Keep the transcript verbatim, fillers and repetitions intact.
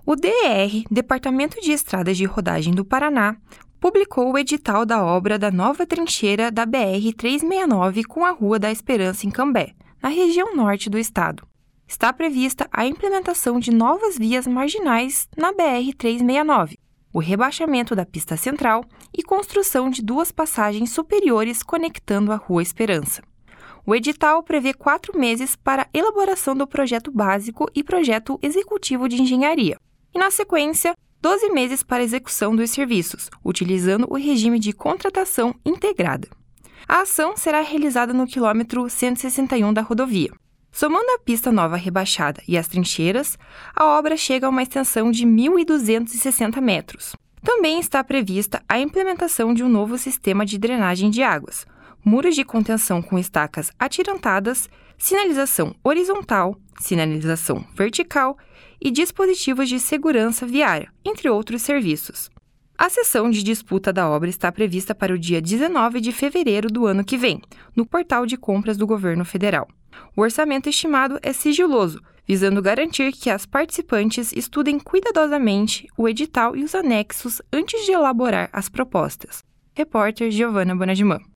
O D E R, Departamento de Estradas de Rodagem do Paraná, publicou o edital da obra da nova trincheira da B R trezentos e sessenta e nove com a Rua da Esperança em Cambé, na região norte do estado. Está prevista a implementação de novas vias marginais na B R trezentos e sessenta e nove, o rebaixamento da pista central e construção de duas passagens superiores conectando a Rua Esperança. O edital prevê quatro meses para a elaboração do projeto básico e projeto executivo de engenharia, e, na sequência, doze meses para a execução dos serviços, utilizando o regime de contratação integrada. A ação será realizada no quilômetro cento e sessenta e um da rodovia. Somando a pista nova rebaixada e as trincheiras, a obra chega a uma extensão de mil duzentos e sessenta metros. Também está prevista a implementação de um novo sistema de drenagem de águas, muros de contenção com estacas atirantadas, sinalização horizontal, sinalização vertical e dispositivos de segurança viária, entre outros serviços. A sessão de disputa da obra está prevista para o dia dezenove de fevereiro do ano que vem, no portal de compras do governo federal. O orçamento estimado é sigiloso, visando garantir que as participantes estudem cuidadosamente o edital e os anexos antes de elaborar as propostas. Repórter Giovana Bonadimã.